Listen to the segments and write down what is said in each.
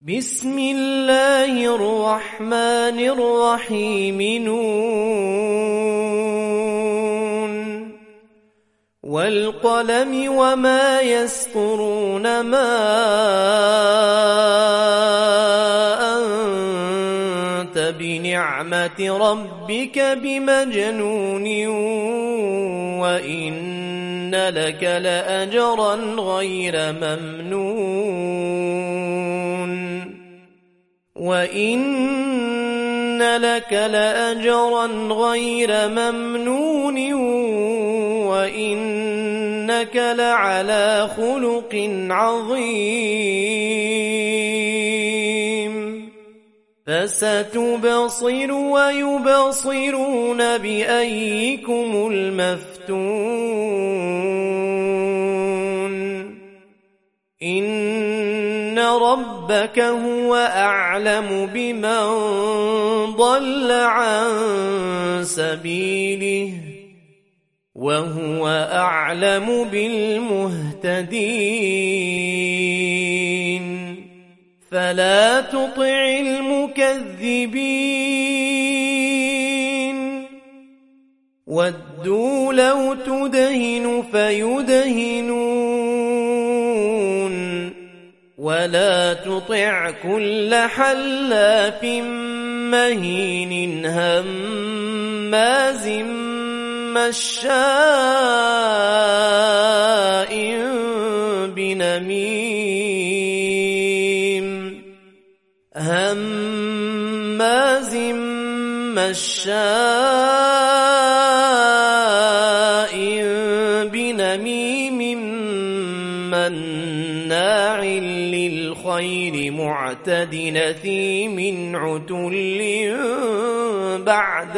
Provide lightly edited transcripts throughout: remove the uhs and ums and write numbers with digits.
بسم الله الرحمن الرحيم نون والقلم وما يسطرون ما أنت بنعمة ربك بمجنون وإن لك لأجرا غير ممنون وإنك لعلى خلق عظيم فستبصر ويبصرون بأيكم المفتون إن ربك هو أعلم بمن ضل عن سبيله وهو أعلم بالمهتدين فلا تطع المكذبين ودوا لو تدهن فيدهنون ولا تطع كل حلاف مهين هماز مشاء بنميم مناع للخير معتد نثيم عتل بعد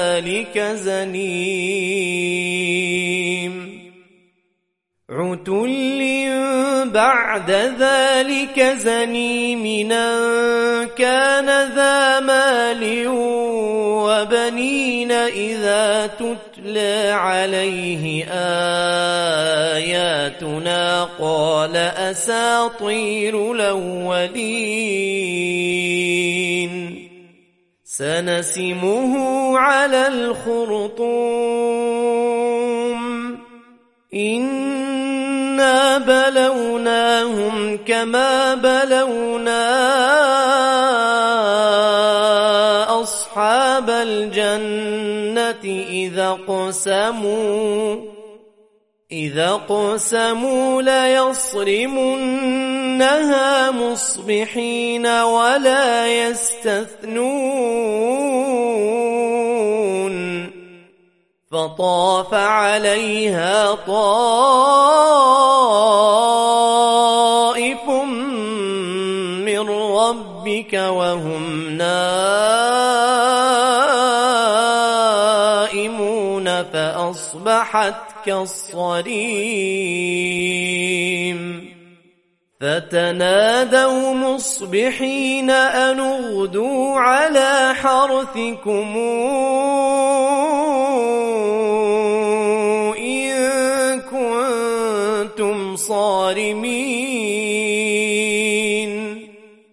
ذلك زنيم أن كان ذا مال وبنين إذا تتلى عليه آياتنا قال أساطير الأولين سنسمه على الخرطوم إنا بلوناهم كما بلونا أصحاب الجنة إذا قسموا ليصرمنها مصبحين ولا يستثنون فطاف عليها طائف من ربك وهم نائمون فأصبحت كالصريم فتنادوا مصبحين أن اغدوا على حرثكم إن كنتم صارمين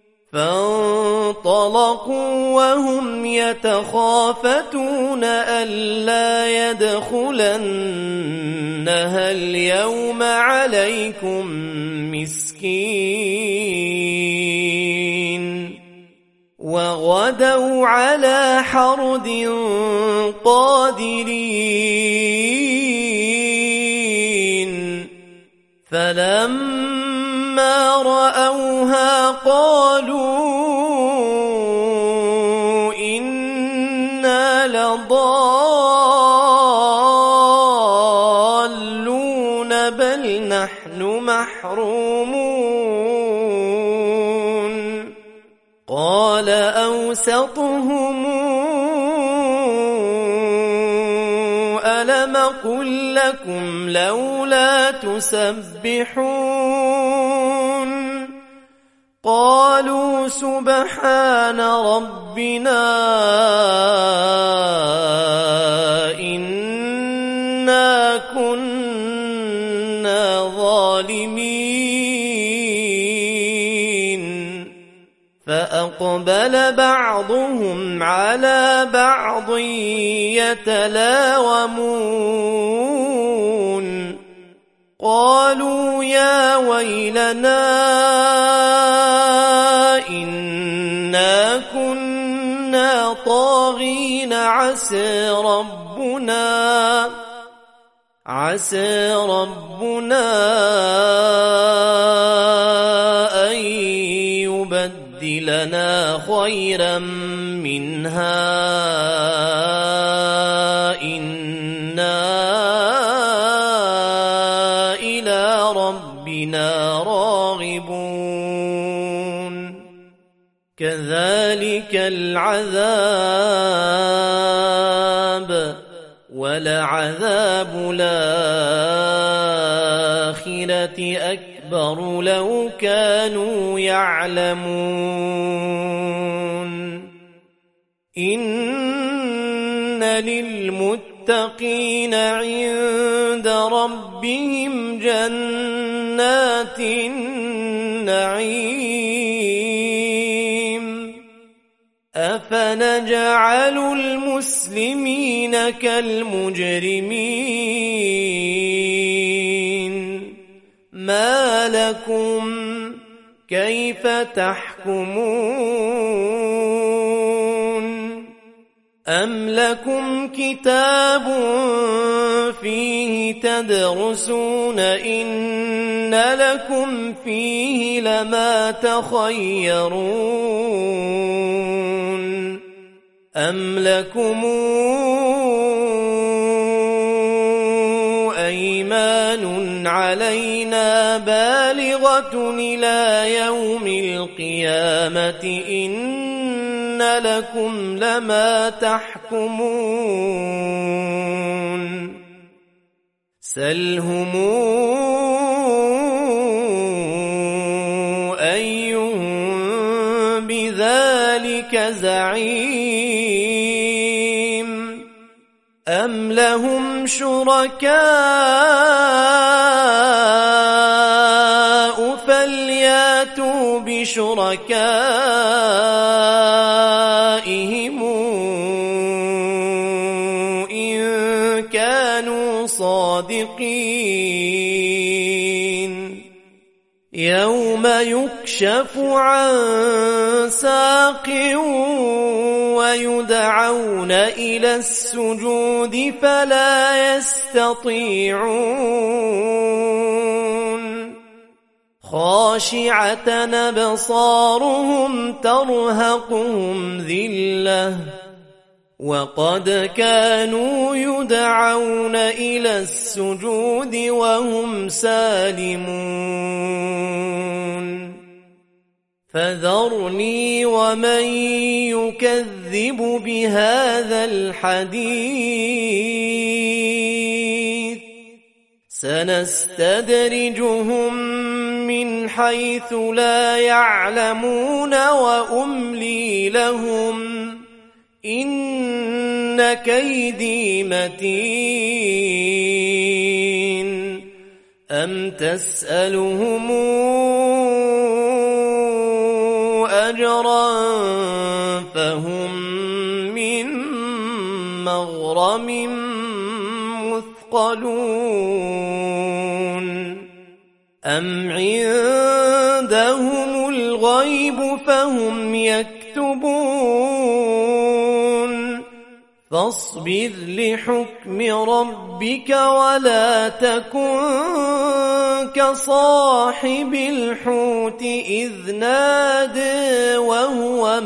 فانطلقوا وهم يتخافتون ألا يدخلنها اليوم عليكم مسكين وغدوا على حرد قادرين فلما رأوها قالوا إنا لضالون بل نحن محرومون قال أوسطهم ألم قل لكم لولا تسبحون قالوا سبحان ربنا إنا كنا ظالمين فأقبل بعضهم على بعض يتلاومون قالوا يا ويلنا إنا كنا طاغين عسى ربنا أن يبدلنا خيرا منها إنا إلى ربنا راغبون كذلك العذاب ولعذاب الآخرة أكبر لو كانوا يعلمون إن للمتقين عند ربهم جنات النعيم أفنجعل المسلمين كالمجرمين ما لكم كيف تحكمون أم لكم كتاب فيه تدرسون إن لكم فيه لما تخيرون أم لكم أيمان علينا بالغة إلى يوم القيامة إن لكم لما تحكمون سلهم أيهم بذلك زعيم أم لهم شركاء فلياتوا بشركائهم إن كانوا صادقين يوم يكشف عن ساق ويدعون إلى السجود فلا يستطيعون خاشعة أبصارهم ترهقهم ذلة وقد كانوا يدعون إلى السجود وهم سالمون فذرني ومن يكذب بهذا الحديث سنستدرجهم من حيث لا يعلمون وأملي لهم إن كيدي متين أم تسألهم أجرا فهم من مغرم مثقلون أم عندهم الغيب فهم يكتبون فاصبر لحكم ربك ولا تكن كصاحب الحوت إذ نادى وهو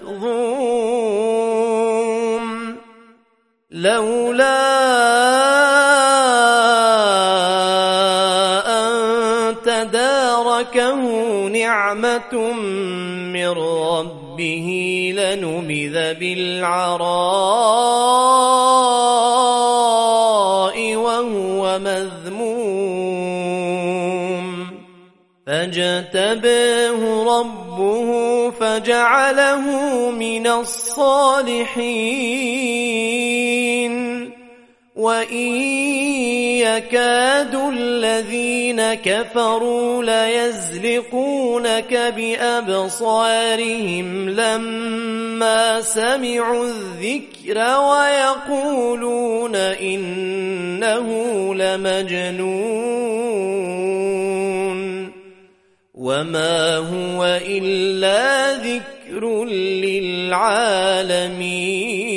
مكظوم لولا أن تداركه نعمة من ربه لنبذ بالعراء وهو مذموم فاجتباه ربه فجعله من الصالحين وإن يكاد الذين كفروا ليزلقونك بأبصارهم لما سمعوا الذكر ويقولون إنه لمجنون وما هو إلا ذكر للعالمين.